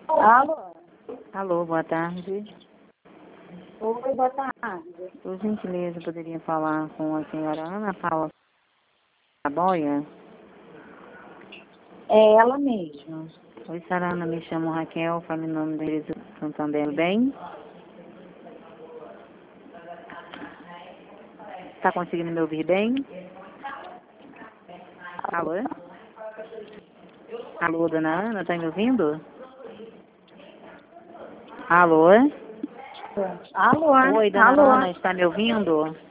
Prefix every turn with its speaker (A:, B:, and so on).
A: Alô?
B: Alô, boa tarde.
A: Oi, boa tarde.
B: Por gentileza, poderia falar com a senhora Ana Paula Boia?
A: É ela mesma.
B: Oi, Sarana, me chamo Raquel, falo em nome da empresa Santander Bem. Está conseguindo me ouvir bem? Alô? Alô, dona Ana, está me ouvindo? Alô?
A: Alô?
B: Oi, dona
A: Alô?
B: Ana, está me ouvindo?